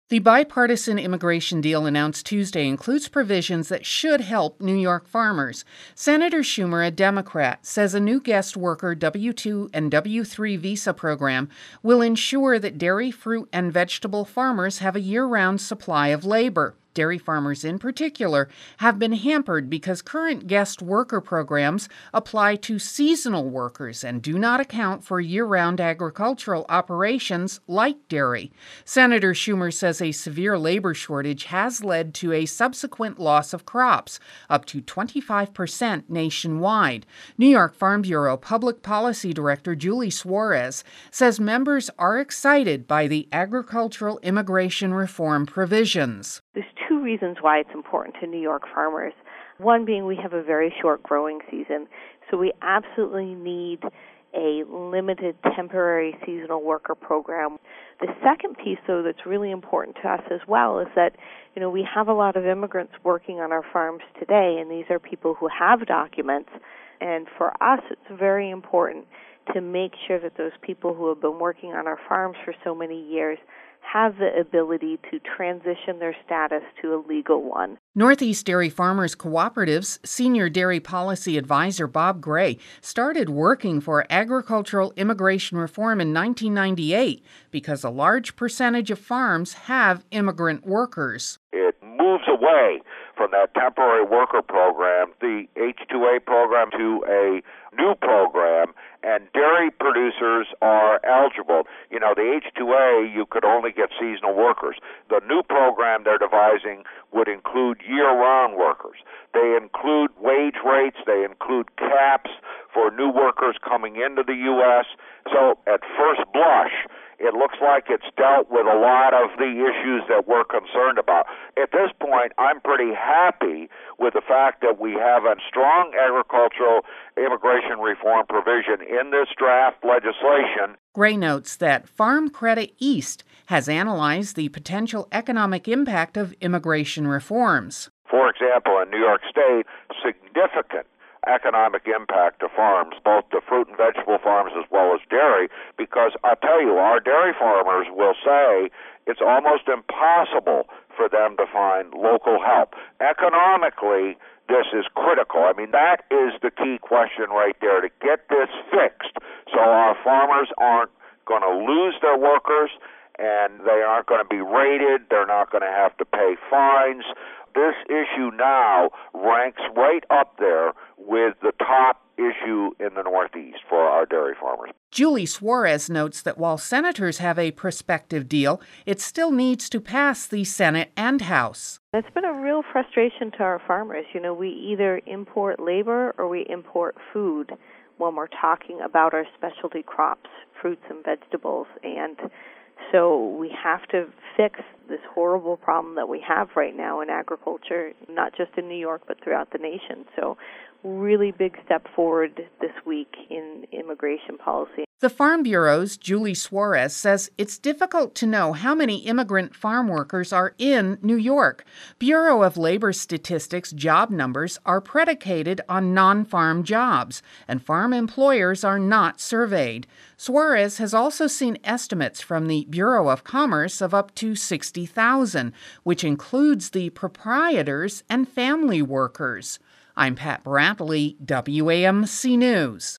The bipartisan immigration deal announced Tuesday includes provisions that should help New York farmers. Senator Schumer, a Democrat, says a new guest worker W-2 and W-3 visa program will ensure that dairy, fruit, and vegetable farmers have a year-round supply of labor. Dairy farmers in particular have been hampered because current guest worker programs apply to seasonal workers and do not account for year-round agricultural operations like dairy. Senator Schumer says a severe labor shortage has led to a subsequent loss of crops, up to 25% nationwide. New York Farm Bureau Public Policy Director Julie Suarez says members are excited by the agricultural immigration reform provisions. There's two reasons why it's important to New York farmers. One being we have a very short growing season, so we absolutely need a limited temporary seasonal worker program. The second piece, though, that's really important to us as well is that, we have a lot of immigrants working on our farms today, and these are people who have documents. And for us, it's very important to make sure that those people who have been working on our farms for so many years have the ability to transition their status to a legal one. Northeast Dairy Farmers Cooperative's Senior Dairy Policy Advisor Bob Gray started working for agricultural immigration reform in 1998 because a large percentage of farms have immigrant workers. It moves away from that temporary worker program, the H-2A program, to a new program, and dairy producers are eligible. The H-2A, you could only get seasonal workers. The new program they're devising would include year-round workers. They include wage rates. They include caps for new workers coming into the U.S. So at first blush, it looks like it's dealt with a lot of the issues that we're concerned about. At this point, I'm pretty happy with the fact that we have a strong agricultural immigration reform provision in this draft legislation. Gray notes that Farm Credit East has analyzed the potential economic impact of immigration reforms. For example, in New York State, significant economic impact to farms, both the fruit and vegetable farms as well as dairy, because I'll tell you, our dairy farmers will say it's almost impossible for them to find local help. Economically, this is critical. That is the key question right there, to get this fixed so our farmers aren't going to lose their workers and they aren't going to be raided, they're not going to have to pay fines. This issue now ranks right up there with the top issue in the Northeast for our dairy farmers. Julie Suarez notes that while senators have a prospective deal, it still needs to pass the Senate and House. It's been a real frustration to our farmers. We either import labor or we import food when we're talking about our specialty crops, fruits and vegetables. And so we have to fix this horrible problem that we have right now in agriculture, not just in New York, but throughout the nation. So really big step forward this week in immigration policy. The Farm Bureau's Julie Suarez says it's difficult to know how many immigrant farm workers are in New York. Bureau of Labor Statistics job numbers are predicated on non-farm jobs, and farm employers are not surveyed. Suarez has also seen estimates from the Bureau of Commerce of up to 60,000, which includes the proprietors and family workers. I'm Pat Brantley, WAMC News.